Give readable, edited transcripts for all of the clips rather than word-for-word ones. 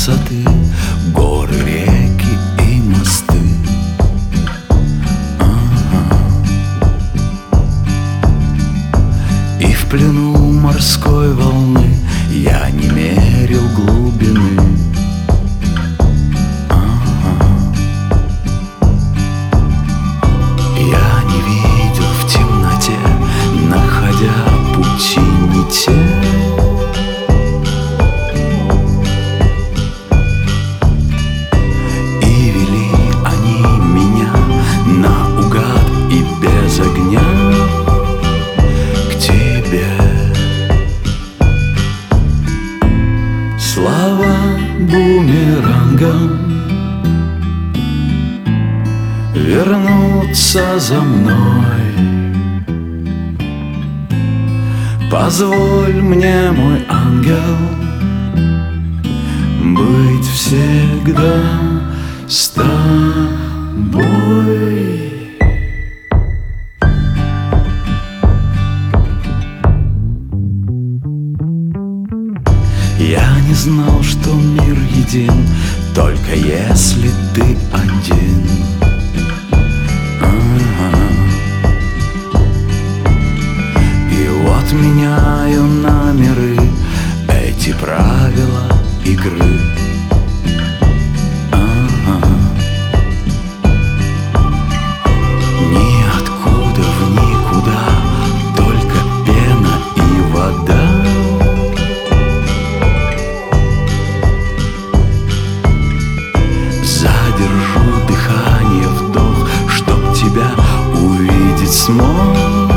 красоты, горы, реки и мосты. И в плену морской волны я не мерил глубины. Я не видел в темноте, находя пути не те. И вели они меня наугад и без огня к тебе. Слава бумерангам вернуться за мной. Позволь мне, мой ангел, быть всегда с тобой. Я не знал, что мир един, только если ты один. И вот меняю на миры эти правила игры. Ниоткуда в никуда, только пена и вода. Задержу дыхание, вдох, чтоб тебя увидеть смог.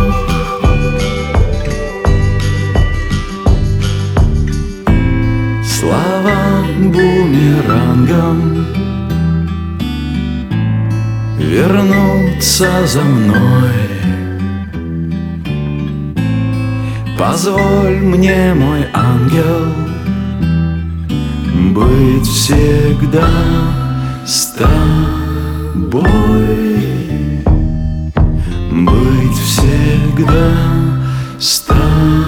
Слава бумерангам вернуться за мной. Позволь мне, мой ангел, быть всегда с тобой. Быть всегда с тобой.